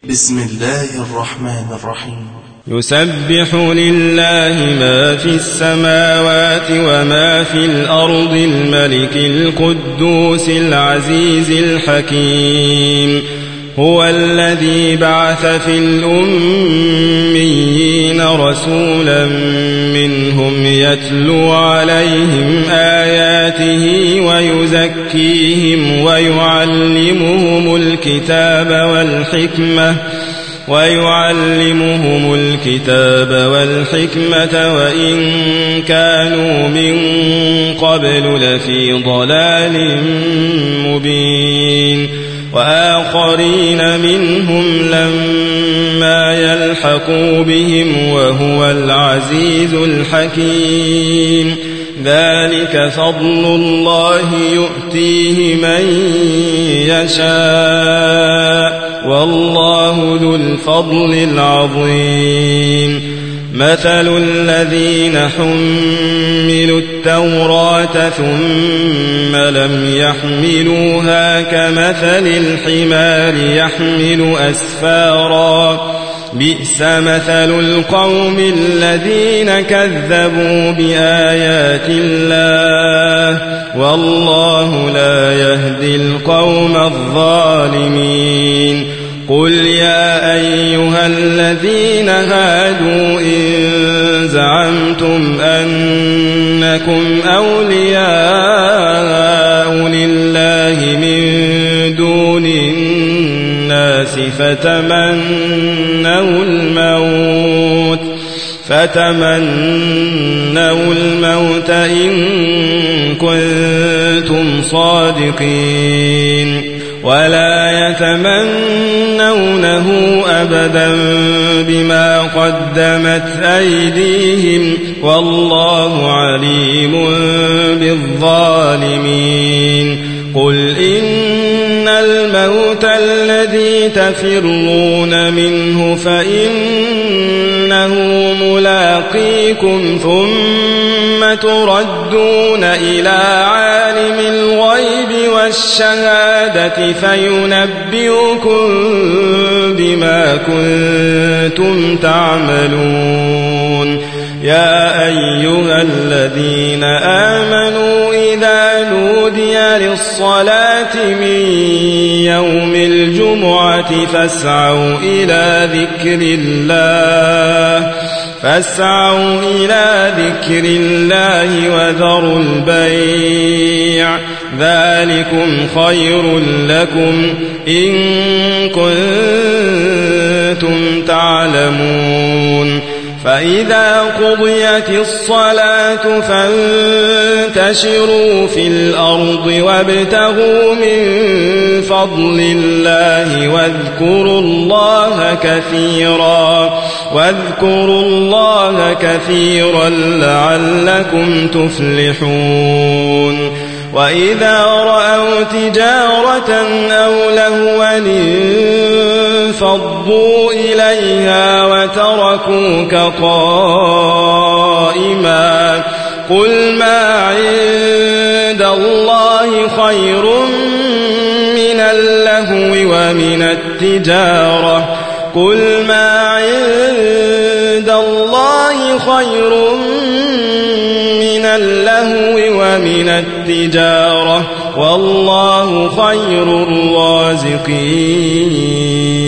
بسم الله الرحمن الرحيم. يسبح لله ما في السماوات وما في الأرض الملك القدوس العزيز الحكيم. هو الذي بعث في الأميين رسولا منهم يتلو عليهم آياته ويزكيهم ويعلمهم الكتاب والحكمة وإن كانوا من قبل لفي ضلال مبين. وآخرين منهم لما يلحقوا بهم وهو العزيز الحكيم. ذلك فضل الله يؤتيه من يشاء والله ذو الفضل العظيم. مثل الذين حملوا التوراة ثم لم يحملوها كمثل الحمار يحمل أسفارا. بئس مثل القوم الذين كذبوا بآيات الله والله لا يهدي القوم الظالمين. قل يا أيها الذين هادوا إن زعمتم أنكم أولياء لله من دون الناس فتمنوا الموت إن كنتم صادقين ولا يتمنونه أبدا بما قدمت أيديهم والله عليم بالظالمين. قل إن الموت الذي تفرون منه فإنه ملاقيكم ثم تردون إلى عالم الغيب والشهادة فينبئكم بما كنتم تعملون. يا أيها الذين آمنوا إذا نودي للصلاة من يوم الجمعة فاسعوا إلى ذكر الله وذروا البيع ذلكم خير لكم إن كنتم تعلمون. فإذا قضيت الصلاة فانتشروا في الأرض وابتغوا من فضل الله واذكروا الله كثيرا لعلكم تفلحون. وإذا رأوا تجارة أو لهوا انفضوا إليها وتركوك قائما. قل ما عند الله خير من اللهو ومن التجارة والله خير الرازقين.